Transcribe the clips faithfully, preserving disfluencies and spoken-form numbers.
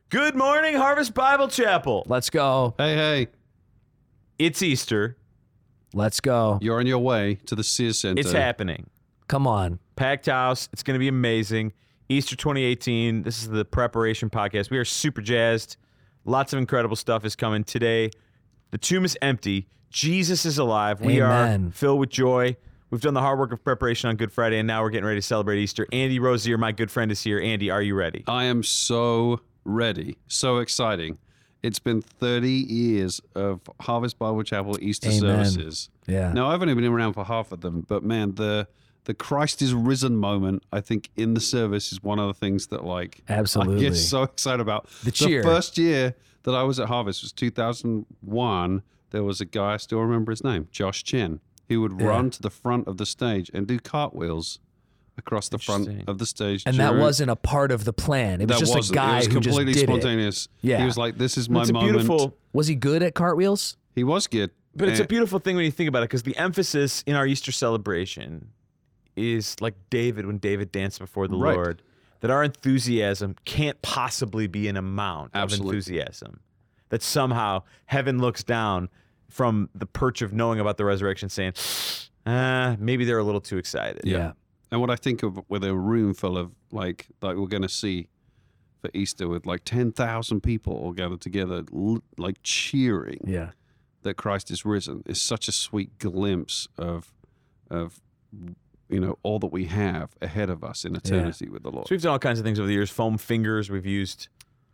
Good morning, Harvest Bible Chapel. Let's go. Hey, hey. It's Easter. Let's go. You're on your way to the Sears Center. It's happening. Come on. Packed house. It's going to be amazing. Easter twenty eighteen. This is the preparation podcast. We are super jazzed. Lots of incredible stuff is coming today. The tomb is empty. Jesus is alive. We Amen. are filled with joy. We've done the hard work of preparation on Good Friday, and now we're getting ready to celebrate Easter. Andy Rozier, my good friend, is here. Andy, are you ready? I am so ready. So exciting. It's been thirty years of Harvest Bible Chapel Easter Amen. services. Yeah. Now, I've only been around for half of them, but man, the the Christ is risen moment, I think, in the service is one of the things that, like, Absolutely. I get so excited about. The cheer. first year that I was at Harvest was two thousand one. There was a guy, I still remember his name, Josh Chen, who would Yeah. run to the front of the stage and do cartwheels across the front Interesting. of the stage. And that during- wasn't a part of the plan. It was that just wasn't. a guy it was who just completely did it. spontaneous. Yeah. He was like, "This is my It's a moment." beautiful, Was he good at cartwheels? He was good, but it's a And- beautiful thing when you think about it, because the emphasis in our Easter celebration is like David when David danced before the Right. Lord. That our enthusiasm can't possibly be an amount Absolutely. of enthusiasm. That somehow heaven looks down from the perch of knowing about the resurrection, saying, "Ah, maybe they're a little too excited." Yeah. And what I think of with a room full of like like we're going to see for Easter with like ten thousand people all gathered together, l- like cheering Yeah. that Christ is risen, is such a sweet glimpse of of you know all that we have ahead of us in eternity with the Lord. So we've done all kinds of things over the years. Foam fingers. We've used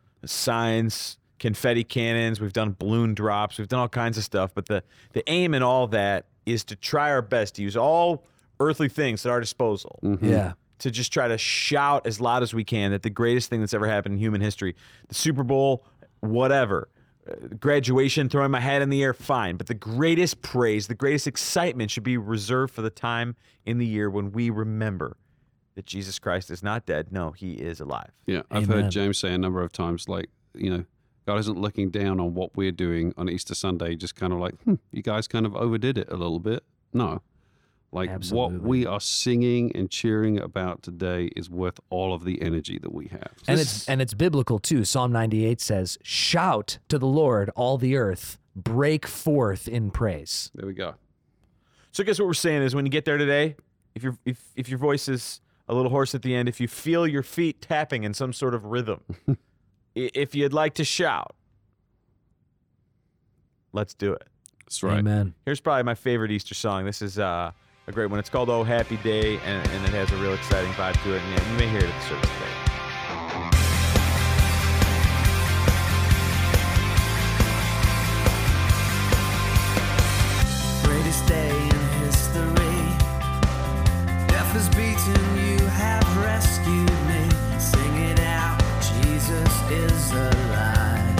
signs, confetti cannons. We've done balloon drops. We've done all kinds of stuff. But the, the aim in all that is to try our best to use all earthly things at our disposal Mhm. Yeah. to just try to shout as loud as we can that the greatest thing that's ever happened in human history, the Super Bowl, whatever, uh, graduation, throwing my hat in the air, fine. But the greatest praise, the greatest excitement should be reserved for the time in the year when we remember that Jesus Christ is not dead. No, he is alive. Yeah, I've Amen. heard James say a number of times, like, you know, God isn't looking down on what we're doing on Easter Sunday, just kind of like, hmm, you guys kind of overdid it a little bit. No. Like, Absolutely. what we are singing and cheering about today is worth all of the energy that we have. And This- it's and it's biblical too. Psalm ninety-eight says, "Shout to the Lord, all the earth, break forth in praise." There we go. So I guess what we're saying is when you get there today, if your if if your voice is a little hoarse at the end, if you feel your feet tapping in some sort of rhythm, i- if you'd like to shout, let's do it. That's right. Amen. Here's probably my favorite Easter song. This is uh, a great one. It's called "Oh Happy Day," and, and it has a real exciting vibe to it. And yeah, you may hear it at the service today. Greatest day in history. Death has beaten, you have rescued me. Sing it out, Jesus is alive.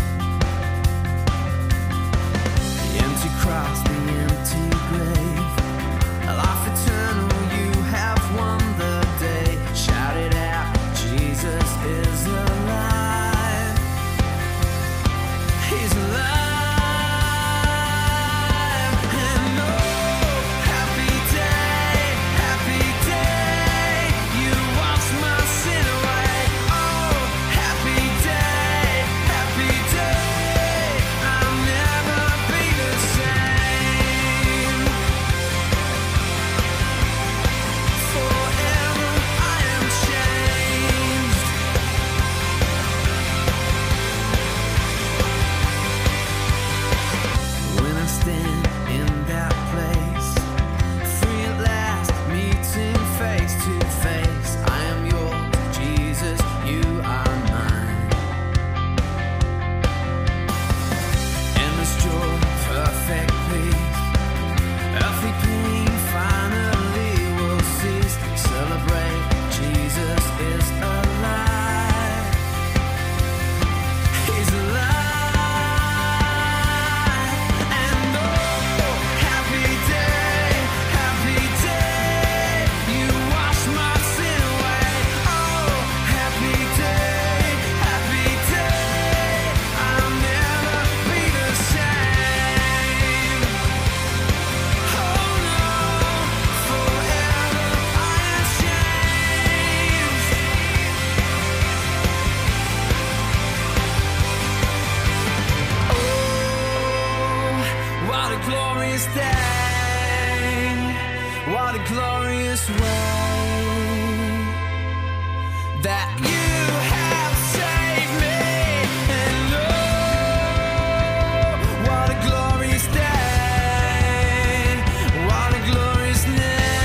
The empty cross, the empty grave. A life eternal, you have won the day. Shout it out, this way, that you have saved me, and oh, what a glorious day, what a glorious name.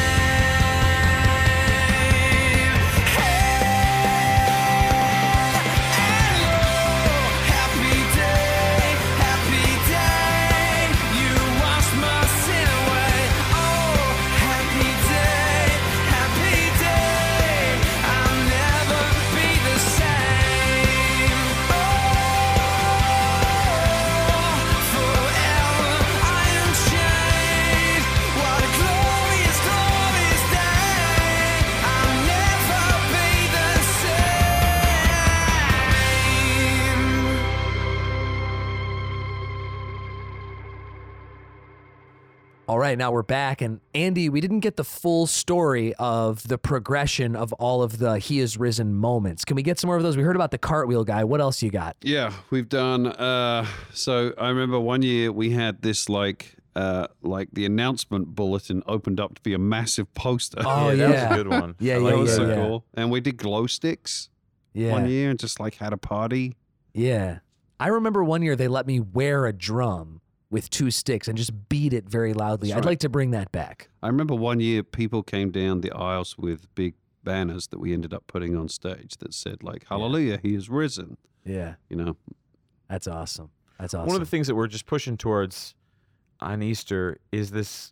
All right, now we're back. And Andy, we didn't get the full story of the progression of all of the He is Risen moments. Can we get some more of those? We heard about the cartwheel guy. What else you got? Yeah, we've done. Uh, so I remember one year we had this like, uh, like the announcement bulletin opened up to be a massive poster. Oh, yeah, yeah. that was a good one. Yeah, I yeah, like that was yeah, so yeah. cool. And we did glow sticks Yeah. one year and just like had a party. Yeah. I remember one year they let me wear a drum with two sticks and just beat it very loudly. That's I'd right. like to bring that back. I remember one year people came down the aisles with big banners that we ended up putting on stage that said like, hallelujah, he is risen. Yeah. You know, That's awesome. That's awesome. One of the things that we're just pushing towards on Easter is this.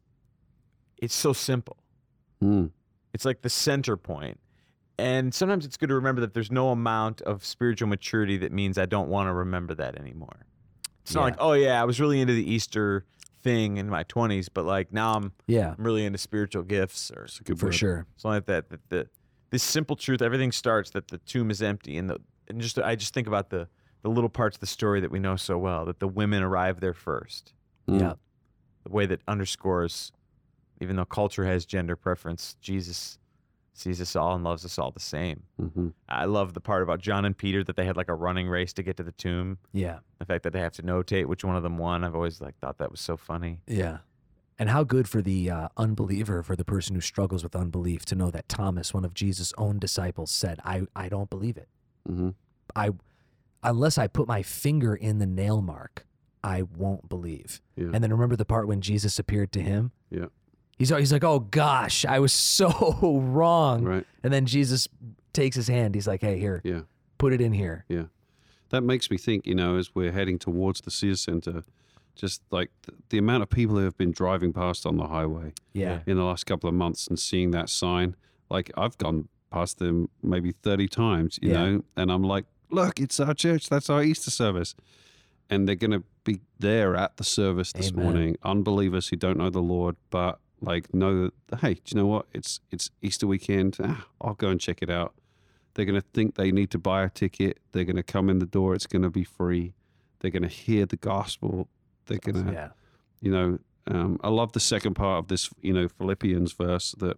It's so simple. Mm. It's like the center point. And sometimes it's good to remember that there's no amount of spiritual maturity that means I don't want to remember that anymore. It's not Yeah. like, oh yeah, I was really into the Easter thing in my twenties, but like now I'm, Yeah, I'm really into spiritual gifts, or It's a good for word. sure. something like that. That the this simple truth, everything starts that the tomb is empty, and the and just I just think about the the little parts of the story that we know so well, that the women arrive there first. Mm. Yeah. The way that underscores, even though culture has gender preference, Jesus sees us all and loves us all the same. Mm-hmm. I love the part about John and Peter, that they had like a running race to get to the tomb. Yeah. The fact that they have to notate which one of them won. I've always like thought that was so funny. Yeah. And how good for the uh, unbeliever, for the person who struggles with unbelief, to know that Thomas, one of Jesus' own disciples, said, I, I don't believe it. Mm-hmm. I, unless I put my finger in the nail mark, I won't believe. Yeah. And then remember the part when Jesus appeared to him? Yeah. He's, he's like, oh gosh, I was so wrong. Right. And then Jesus takes his hand. He's like, hey, here, Yeah. put it in here. Yeah. That makes me think, you know, as we're heading towards the Sears Center, just like the, the amount of people who have been driving past on the highway Yeah. in the last couple of months and seeing that sign. Like I've gone past them maybe thirty times, you Yeah. know, and I'm like, look, it's our church. That's our Easter service. And they're going to be there at the service this Amen. morning. Unbelievers who don't know the Lord, but like know that, hey, do you know what? It's it's Easter weekend. Ah, I'll go and check it out. They're going to think they need to buy a ticket. They're going to come in the door. It's going to be free. They're going to hear the gospel. They're going to, Yeah. you know, um, I love the second part of this, you know, Philippians verse that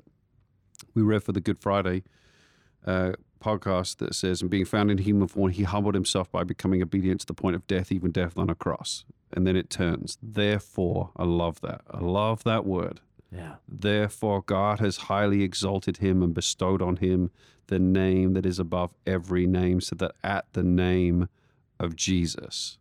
we read for the Good Friday uh, podcast that says, and being found in human form, he humbled himself by becoming obedient to the point of death, even death on a cross. And then it turns, therefore, I love that. I love that word. Yeah. Therefore, God has highly exalted him and bestowed on him the name that is above every name, so that at the name of Jesus,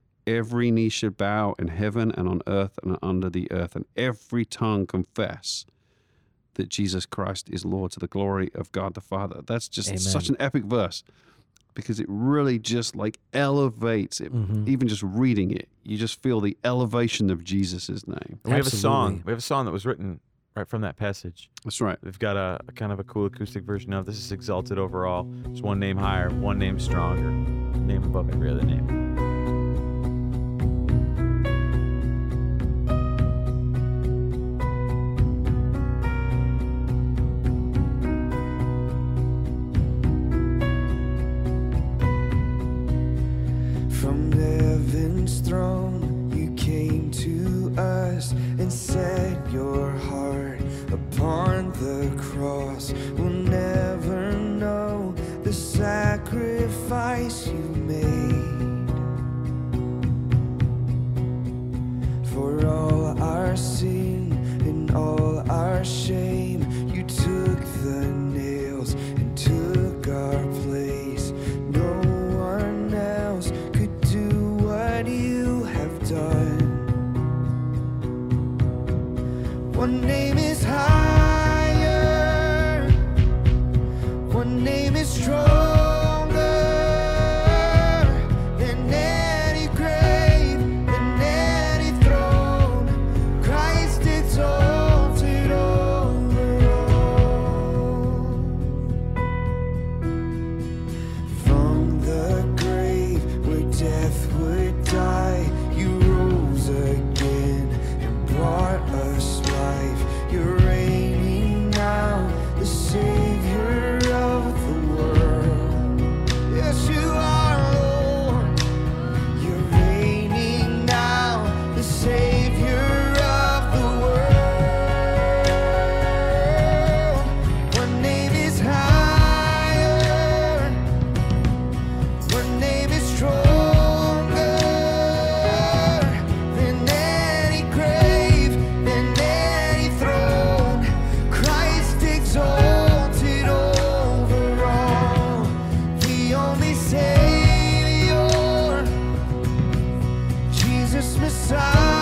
every knee should bow in heaven and on earth and under the earth, and every tongue confess that Jesus Christ is Lord, to the glory of God the Father. That's just Amen. such an epic verse, because it really just like elevates it. Mhm. Even just reading it, you just feel the elevation of Jesus' name. We have a song. Absolutely. We have a song that was written right from that passage. That's right. We've got a, a kind of a cool acoustic version of this. Is exalted over all. It's one name higher, one name stronger, name above every other name. From heaven's throne, you came to us and set your heart upon the cross. We'll never know the sacrifice you made. For all our sin and all our shame, you took Savior, Jesus Messiah.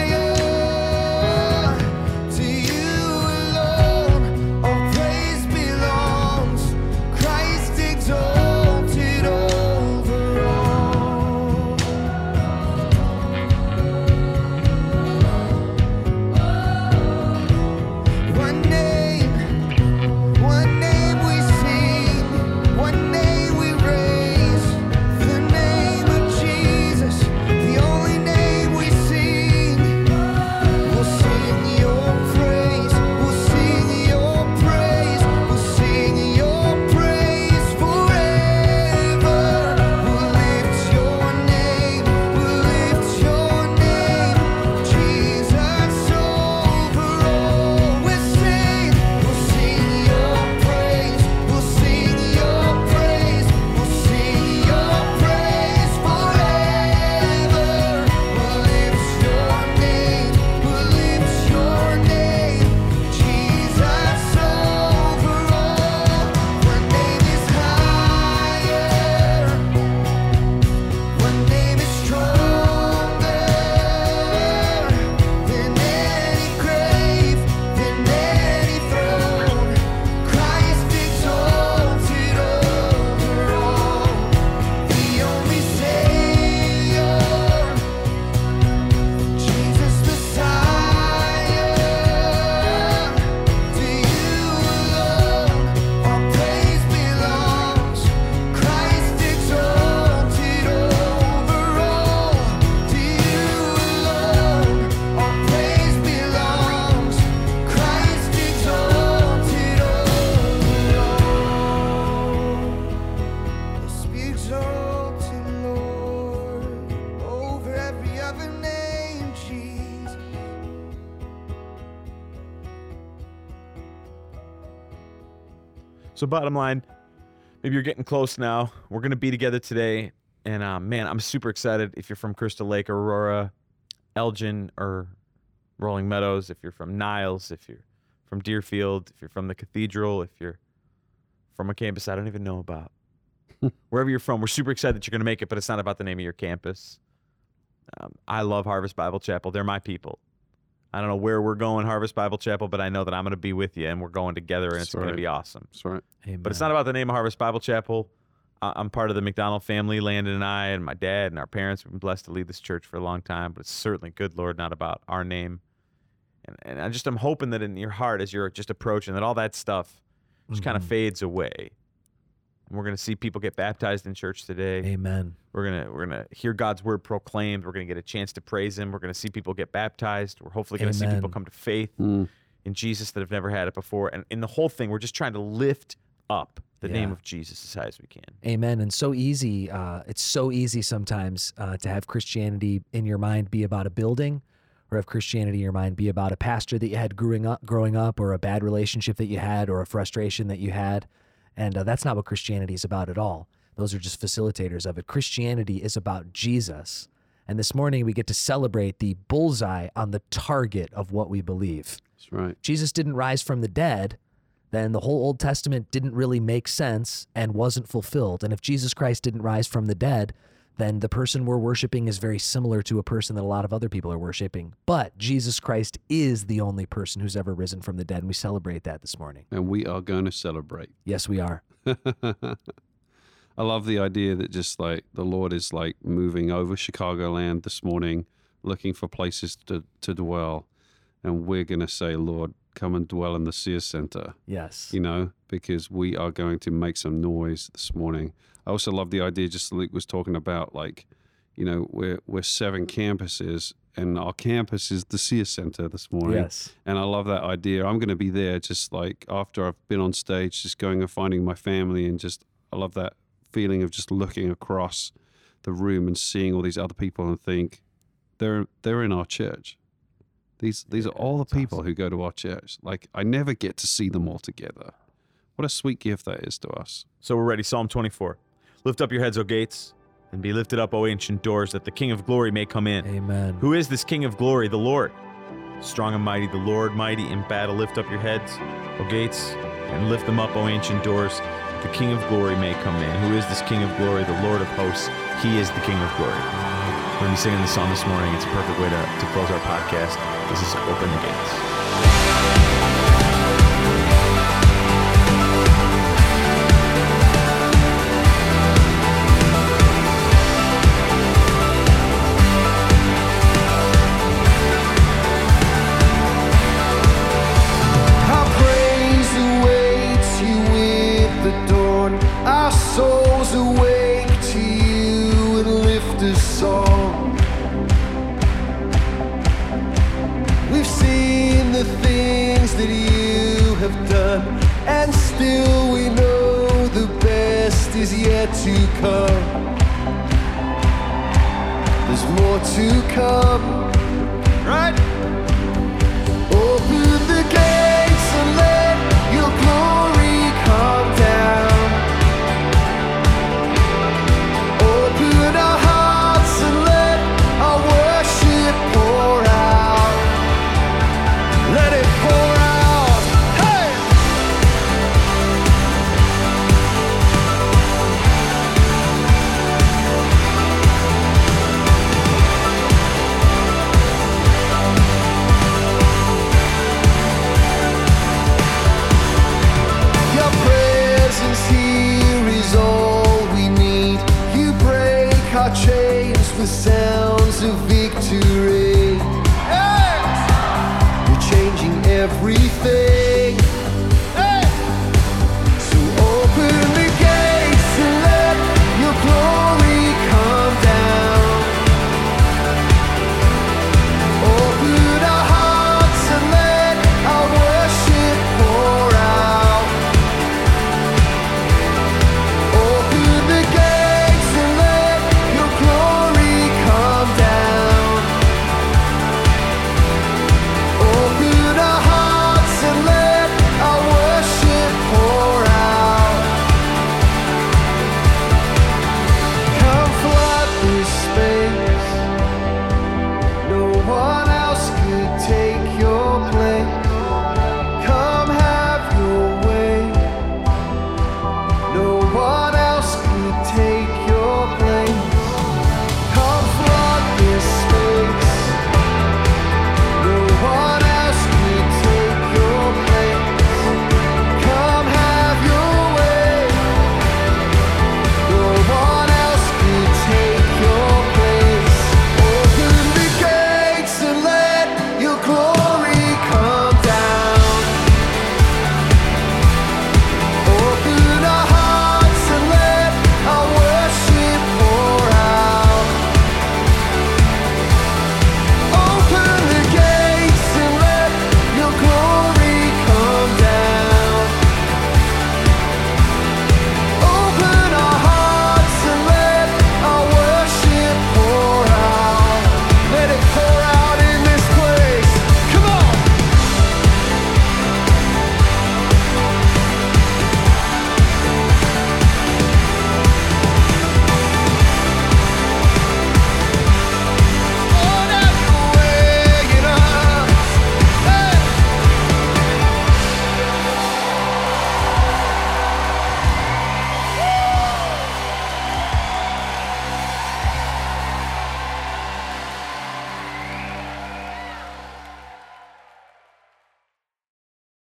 To you alone all praise belongs. Christ exalted over all. One name, one name we sing, one name we raise, the name of Jesus, the only name we sing. We'll sing your praise, we'll sing your praise, we'll sing your praise forever. We'll lift your name, we'll lift your name, Jesus over all. We'll sing, we'll sing your praise, we'll sing your praise, we'll sing your praise forever. We'll lift your name, we'll lift your name, Jesus over all. One name is higher, one name is stronger than any grave, than any throne. Christ exalted over all, the only Savior, Jesus Messiah. To you alone all praise belongs. Christ exalted over all. To you alone all praise belongs. Christ exalted over all. Let's be exalted, Lord, over every other name, Jesus. So bottom line, maybe you're getting close now. We're going to be together today. And uh, man, I'm super excited if you're from Crystal Lake, Aurora, Elgin, or Rolling Meadows, if you're from Niles, if you're from Deerfield, if you're from the Cathedral, if you're from a campus I don't even know about. Wherever you're from, we're super excited that you're going to make it, but it's not about the name of your campus. Um, I love Harvest Bible Chapel. They're my people. I don't know where we're going, Harvest Bible Chapel, but I know that I'm going to be with you, and we're going together, and That's it's going to right. be awesome. That's right. Amen. But it's not about the name of Harvest Bible Chapel. I- I'm part of the McDonald family, Landon and I, and my dad and our parents. We've been blessed to lead this church for a long time, but it's certainly, good Lord, not about our name. And, and I just, I'm hoping that in your heart, as you're just approaching, that all that stuff just kind of Mhm. fades away. And we're going to see people get baptized in church today. Amen. We're gonna we're gonna hear God's word proclaimed. We're gonna get a chance to praise Him. We're gonna see people get baptized. We're hopefully gonna see people Amen. come to faith Mm. in Jesus that have never had it before. And in the whole thing, we're just trying to lift up the name Yeah. of Jesus as high as we can. Amen. And so easy. Uh, it's so easy sometimes uh, to have Christianity in your mind be about a building, or have Christianity in your mind be about a pastor that you had growing up, growing up, or a bad relationship that you had, or a frustration that you had. And uh, that's not what Christianity is about at all. Those are just facilitators of it. Christianity is about Jesus. And this morning we get to celebrate the bullseye on the target of what we believe. That's right. Jesus didn't rise from the dead, then the whole Old Testament didn't really make sense and wasn't fulfilled. And if Jesus Christ didn't rise from the dead, then the person we're worshiping is very similar to a person that a lot of other people are worshiping. But Jesus Christ is the only person who's ever risen from the dead, and we celebrate that this morning. And we are going to celebrate. Yes, we are. I love the idea that just like the Lord is like moving over Chicagoland this morning, looking for places to, to dwell. And we're going to say, Lord, come and dwell in the Sears Center, Yes. you know, because we are going to make some noise this morning. I also love the idea, just Luke was talking about, like, you know, we're, we're seven campuses, and our campus is the Sears Center this morning. Yes. And I love that idea. I'm going to be there just like after I've been on stage, just going and finding my family, and just, I love that feeling of just looking across the room and seeing all these other people and think they're they're in our church. These these are all the that's people awesome. who go to our church. Like, I never get to see them all together. What a sweet gift that is to us. So we're ready. Psalm twenty-four. Lift up your heads, O gates, and be lifted up, O ancient doors, that the King of glory may come in. Amen. Who is this King of glory? The Lord. Strong and mighty, the Lord, mighty in battle. Lift up your heads, O gates, and lift them up, O ancient doors, the King of Glory may come in. Who is this King of Glory? The Lord of hosts. He is the King of Glory. We're going to be singing this song this morning. It's a perfect way to, to close our podcast. This is Open the Gates. Our praise awaits you with the dawn. Our souls awake to you and lift a song. We've seen the things that you have done, and still we know the best is yet to come. There's more to come, right? Open the gates and let your glory come down. Open our hearts and let our worship pour out. Let it pour out. Hey! Your presence here is all we need. You break our chains with sounds of victory. Hey! You're changing everything.